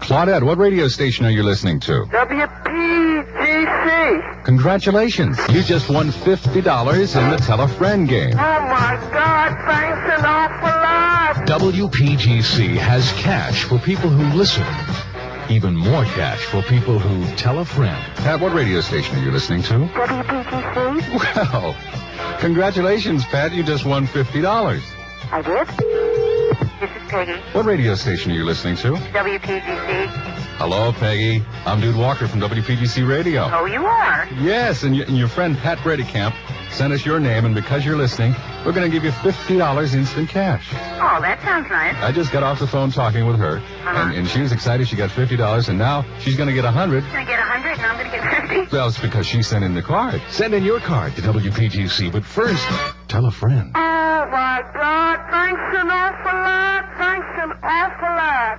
Claudette, what radio station are you listening to? WPGC. Congratulations. You just won $50 in the Tell a Friend game. Oh, my God. Thanks an awful lot. WPGC has cash for people who listen. Even more cash for people who tell a friend. Pat, what radio station are you listening to? WPGC. Well, congratulations, Pat. You just won $50. I did? This is Peggy. What radio station are you listening to? WPGC. Hello, Peggy. I'm Dude Walker from WPGC Radio. Oh, you are? Yes, and your friend Pat Bradykamp sent us your name, and because you're listening, we're going to give you $50 instant cash. Oh, that sounds nice. I just got off the phone talking with her, and she was excited. She got $50, and now she's going to get $100. I'm going to get 100, and I'm going to get 50. Well, it's because she sent in the card. Send in your card to WPGC, but first, tell a friend. Oh, my God. Thanks an awful lot. Thanks an awful